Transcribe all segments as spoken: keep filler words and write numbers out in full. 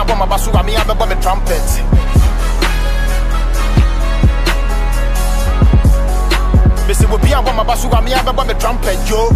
bomb my basuga, me have a bomb trumpet. Missy will be a bomb my basuga, me have a bomb trumpet, yo.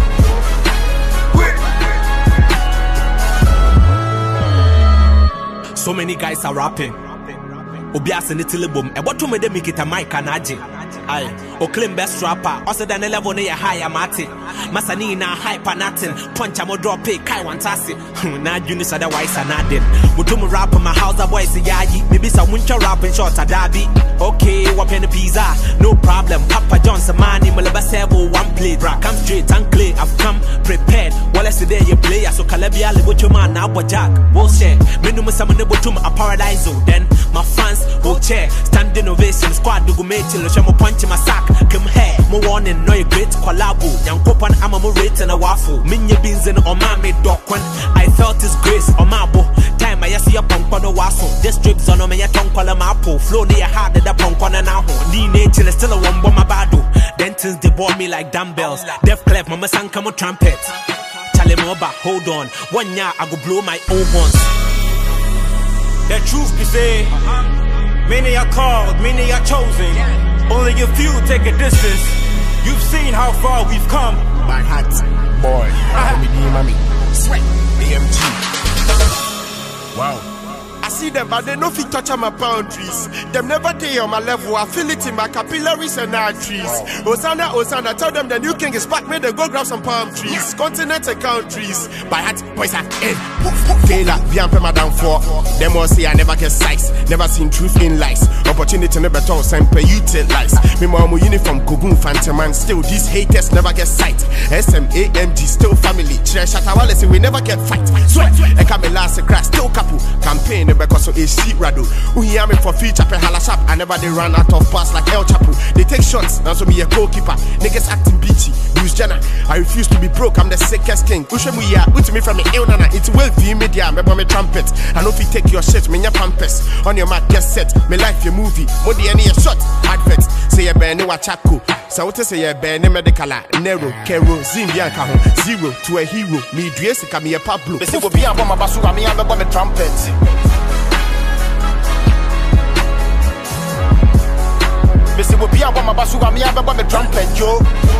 So many guys are rapping. Obias and the boom. And what to me they make it a mic and aji. Aye, o claim best rapper. Also than a level near higher mati. Masani na hyper natin. Punch a mo drop pay kai one tassi. Na Junis otherwise and added. Mutum rap in my house a boy say yayi. Maybe some winter rapping short a derby. Okay, what penny pizza? No problem. Papa Johnson money malaba sebo one plate. Bra come straight and clear. I've come prepared. Well let's say you play. So Calabia libo man now but jack. Bullshit. Minimum summon the bottom a paradise. Then my fans whole chair, standing ovation, squad do go make till show punch in my sack. Come here, mo warning, no a great collabo. Young copan, I'm a more rate and a waffle. Minya beans in on my made dog when I felt his grace on my bo. Time I see a punk on the waffle. This strips on me a tongue call a mapo. Flow near hard that a punk on an hour. Lean nature is still a one bomb my bado. Dentons they bore me like dumbbells. Deaf clef, mama sang come a trumpet. Charlie Moba, hold on. One year I go blow my own ones. The truth be said, many are called, many are chosen. Only a few take a distance. You've seen how far we've come. My hat, boy, I me mommy, sweat, A M G. Wow. I see them, but they no fit touch on my boundaries. Them never day on my level. I feel it in my capillaries and arteries. Wow. Osana, Osana, tell them the new king is back. May they go grab some palm trees. Yeah. Continents and countries. By heart, boys are in. Taylor, Viampe Madame four. Them all say I never get size. Never seen truth in lies. Opportunity never talk, semper utilize. Me mama uniform, Kogun Phantom, man. Still, these haters never get sight. S M A M G, still family. Trash at our say we never get fight. Sweat, I come last a crash, still couple. Campaign because of a sheet rado. Who hear me for feature pe halashap. I never they run out of pass like El Chapo. They take shots, now so me a goalkeeper. Niggas acting bitchy. News Jenna, I refuse to be broke. I'm the sickest king. Push me ya, with me from the ill nana. It's well V media, me me trumpet. I know if you take your shit, me your pampers. On your mat, get set. Me life your movie. More the any shot. Advert. Say a bear no a chapco. So what say a bear no medical. Nero, Kero, Zimbia Kaho. Zero to a hero. Me dress me a Pablo. They say will be a bomb basuga, me have a bomb trumpet. Missy will be a bomb basuga, me have a bomb trumpet, yo.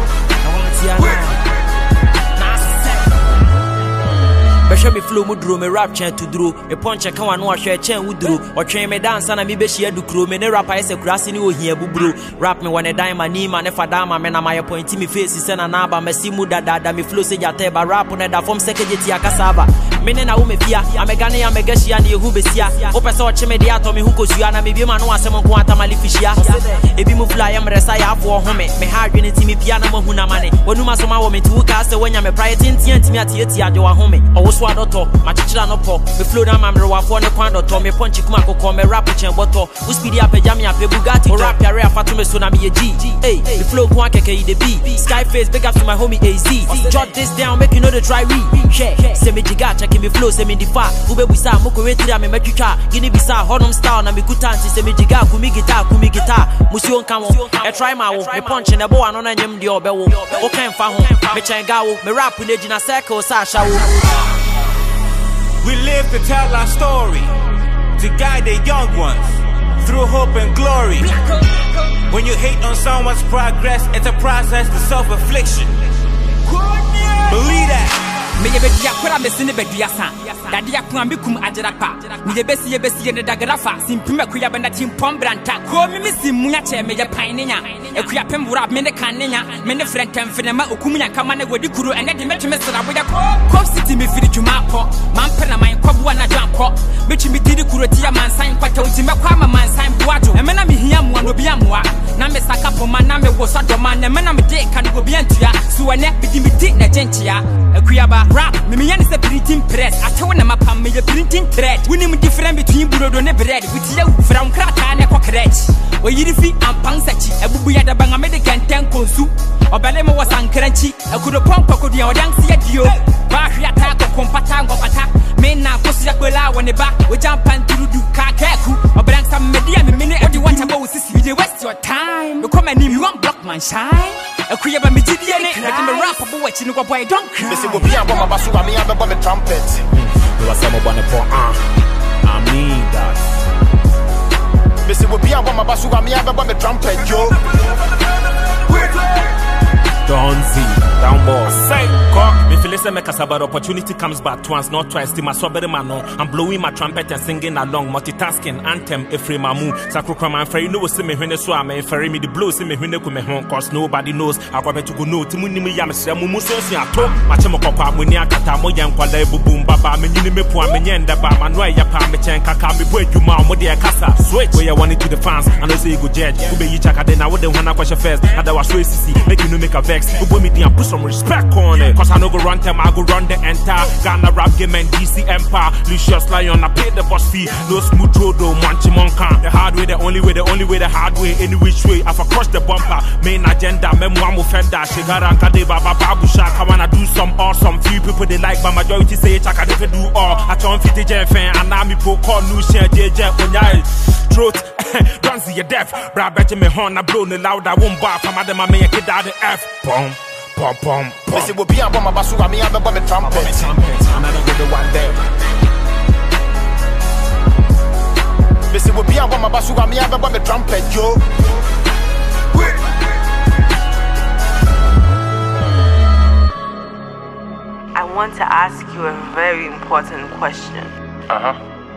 Besha me flow mudro me rap chen to dro me punch kan wa no ahwe chen wudro otwen me dance na me be hia du kro me ne rap ese kurase ni ohia bubro rap me one dime mani ma ne fada ma me na my point me face se na na ba me si mu dada da me flow se jate ba rap ne da form sekejeti akasaba me ne na wo me fia amega ne amega hia ne ehu besia o pese o che me de ato me hu kosua na me bi ma no asem nko atamali fishia ebi mu fly am resa ya afo ho me me ha adwene ti me pia na mahu na mane onuma so ma wo me ti wo ka se wanya me prior tintia ntimi atieti ade wa ho me o so adoto machichira no po me flow na mamre wa fo ne kwan doto me punch kuma kokko me rap chen boto u speedy apagya me ape Bugatti o rap yare afatu me so na me ye G hey me flow kwa keke e the B Skyface big up to my homie A Z jot this down make you know the try we yeah say me jiga check me flow say me difa u be busa moko retira me metwitwa gini bisa honum style na me kutanti say me jiga kumi guitar kumi guitar musio nka wo e try ma wo me punch ne bo ano na nyem de obewo o kan fa ho me chen ga wo me rap ne gina circle sa sha wo. We live to tell our story, to guide the young ones through hope and glory. When you hate on someone's progress, it's a process to self-affliction. Believe that. Me ye bedia kwara me sine bedia san dade yakwa me kum ajerapa me ye besi ye besi ne dagarafa simpima kuya banda timpom branta ko me misimu ya che me ye pan nya ekuya pem wura me ne kan nya me ne frentam fenema okumunya kama na wodi kuru ene de metwe sra boya ko city me firi djuma ko man pena man kwabu na dwanko me twi me didi kuru tia mansan kwata uti me kwa ma mansan buajo e me na me hia mu no bia muwa na me saka poma na me wo so doma na me na me de kan go bia ntua so ene bidi me di na gentia ekuya ba rap me me yan say printing press atewo na mapam me printing thread we nim different between burodo ne bread with you from krata ne kokret o yiri fi ampan sachi ebubu ya da banga me de kenten konsu obele me wasankranchi akudo pompa ko dia odan se adio ba hwia ta ko kompata ngopata me na kosi akwela woni ba we jampan turudu ka kaku obran sam media me me odi want about sisi we dey waste your time no come any you want block man shine akuya ba me jidie ne me rap abo wachi no boy don't cry me say go be a bomb basuga me have a bomb trumpet you was some one for ah I mean basuga me aba me trumpet yo. Don't see down boss. Say, cock. Me feel listen me kasaba opportunity comes back once, not twice. Ti my sobere man no. I'm blowing my trumpet and singing along, multitasking anthem. Efre mamu. Sakro kram and ferry no see me when so am ferry me the blow see me when ku me hon cause nobody knows. I go to go no ti mu ni me yam se mu mu so si ato. Ma che mo kokwa mu ni akata mo yan kwala ebubum baba me nyini me po am nyenda ba ma no ya pa me chen kaka me bo adwuma mo de kasa. Switch where you want it to the fans. I know say you go judge. Who be you chaka de na wo de hona kwashe first. Ada wa so sisi make you no make a vex. You put me down, put some respect on it. Cause I no go run them, I go run the entire Ghana rap game and D C Empire. Lucius Lion, I pay the boss fee. No smooth road, no manchi monka. The hard way, the only way, the only way, the hard way. Any which way, I've crossed the bumper. Main agenda, memoir offender. Shigara and Kadeba, Babu Shaka. I wanna do some awesome. Few people they like, but majority say Chaka never do all. I turn fifty J fan, and I'm po call new share J J when I throat. Don't see your death. Bra betcha me horn, I blow the loud, I won't bar. From Adam, I make it out the F. Boom. Pom pom pom. This will be a bomb basuga me aba me trumpet. Another good one there. This will be a bomb basuga me aba me trumpet yo. I want to ask you a very important question. Uh-huh.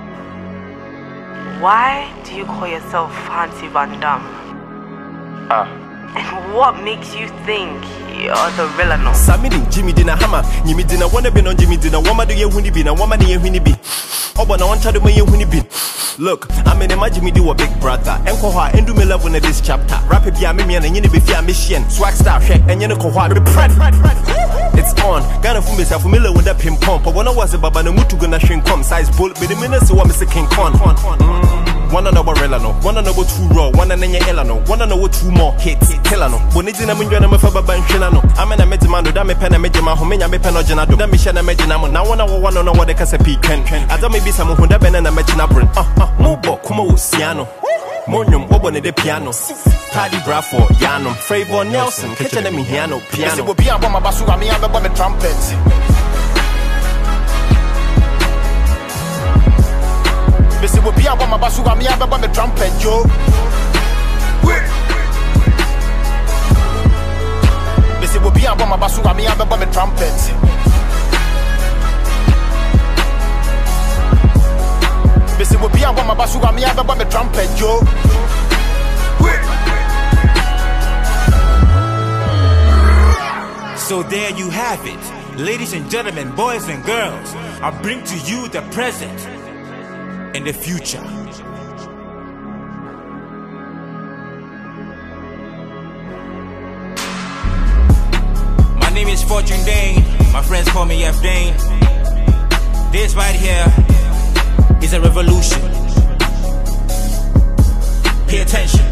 Why do you call yourself Fancy Van Damme? Ah. Uh. And what makes you think you're the villain? Samini, Jimmy Dina Hammer, Jimmy Dina wanna be on Jimmy Dina, Wama do you winnie be, and Wama do you winnie be? Oh, but I want to do my winnie be. Look, I'm in imagine me do a big brother, and Koha, and do me love in this chapter. Rapid Yamian and Yini Bifia mission, swag star, and Yana Koha, it's on. Ghana for myself familiar with that pin pump, but when I was a baba, no mutu gonna shrink come size bull, but the minutes so I'm Mister King Kong. One on our relano, one on our two raw, one on your elano, one on our two more hits, Helano. Bonizina Munjana Mafaba Banchilano. I'm an Amedimando, Dame Pen, Amedima, Homina, Penogenado, Damishana Medinamo. Now one hour one on what the Casapi can. As I may be some who have been a Medinabrin. Ah, ah, Mobo, Kumo, Siano. Monium, Obone de piano. Paddy Brafo, Yano, Favor Nelson, Kitchen and Miano, piano. This will be a bomb basuga me aba me trumpet. This will be a bomb basuga me aba me trumpet yo. This will be a bomb basuga me aba me trumpet. This will be a bomb basuga me aba me trumpet yo. So there you have it, ladies and gentlemen, boys and girls. I bring to you the present and the future. My name is Fortune Dane. My friends call me F Dane. This right here is a revolution. Pay attention.